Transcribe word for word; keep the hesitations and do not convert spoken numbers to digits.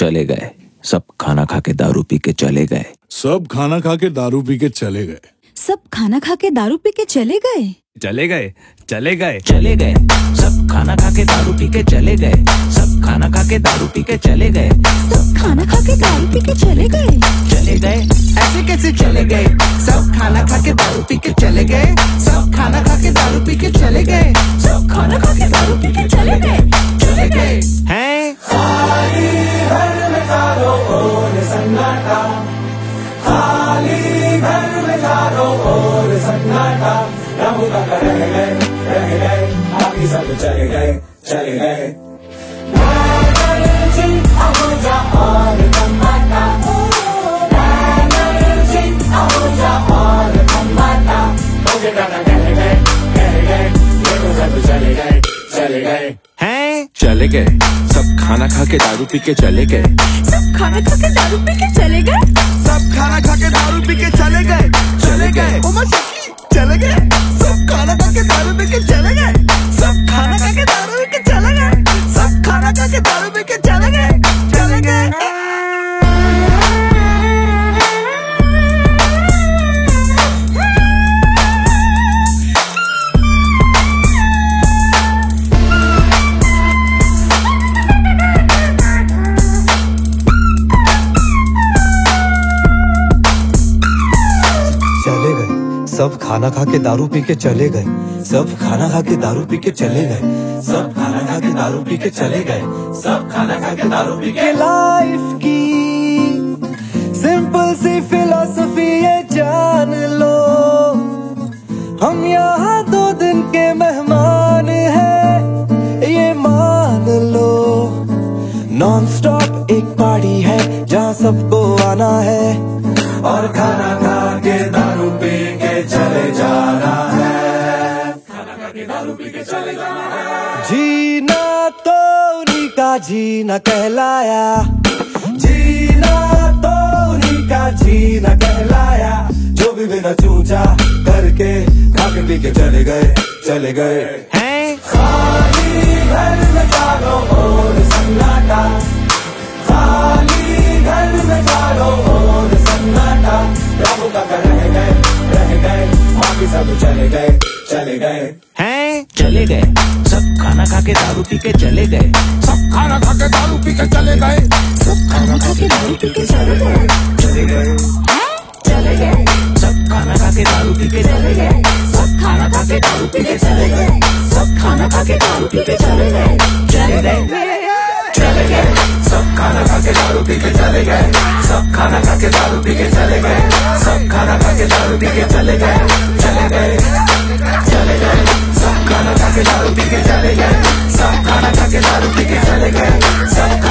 चले गए, सब खाना खा के दारू पी के चले गए। सब खाना खा के दारू पी के चले गए। सब खाना खा के दारू पी के चले गए। चले गए चले गए चले गए सब खाना खा के दारू पी के चले गए। सब खाना खा के दारू पी के चले गए। सब खाना खा के दारू पी के चले गए। चले गए ऐसे कैसे चले गए? सब खाना खा के दारू पी के चले गए। सब खाना खा के दारू पी के चले गए। सब खाना खा के दारू पी के चले गए। चले गए हैं। खाली घर में चारों ओर सन्नाटा, खाली घर में चारों ओर सन्नाटा। रब का रह गए रह गए बाकी सब चले गए चले गए। हो जा और तमाटा, हो जा और तमाटा। मुझे गाना कह गए कह गए ये तो सब चले गए चले गए हैं। चले गए सब खाना खा के दारू पी के चले गए। सब खाना खा के दारू पी के चले गए। सब खाना खा के दारू पी के चले गए। चले गए चले गए सब खाना खा के दारू पी के चले गए। सब खाना खा के दारू पी के चले गए। सब खाना खा के दारू पी के चले गए चले गए। सब खाना खा के दारू पी के चले गए। सब खाना खा के दारू पी के चले गए। सब खाना खा के दारू पी के चले गए। सब खाना खा के दारू पी के। लाइफ की सिंपल सी फिलॉसफी ये जान लो, हम यहाँ दो दिन के मेहमान हैं ये मान लो। नॉन स्टॉप एक पार्टी है जहाँ सबको आना है और खाना खा के दारू पी के चले जाना है। खाना खा के दारू पी के चले जाना है। जीना तो उन्हीं का जीना कहलाया, जीना तो उन्हीं का जीना कहलाया। जो भी बिना चूचा करके खा के पी के चले गए चले गए हैं। खाली घर में चारों ओर सन्नाटा, खाली घर में चारों ओर सन्नाटा। रब का रह गए रह गए बाकी सब चले गए चले गए हैं। चले गए सब खाना खा के दारू पी के चले गए। सब खाना खा के दारू पी के चले गए। सब खाना खा के दारू पी के चले गए। चले गए चले गए सब खाना खा के दारू पी के चले गए। सब खाना खा के दारू पी के चले गए। सब खाना खा के दारू पी के चले गए। चले गए चले गए सब खाना खा के दारू पी के चले गए। सब खाना खा के दारू पी के चले गए। सब खाना खा के दारू पी के चले गए चले गए चले गए सब खाना खा के दारू पी के चले गए। सब खाना खा के दारू पी के चले गए। सब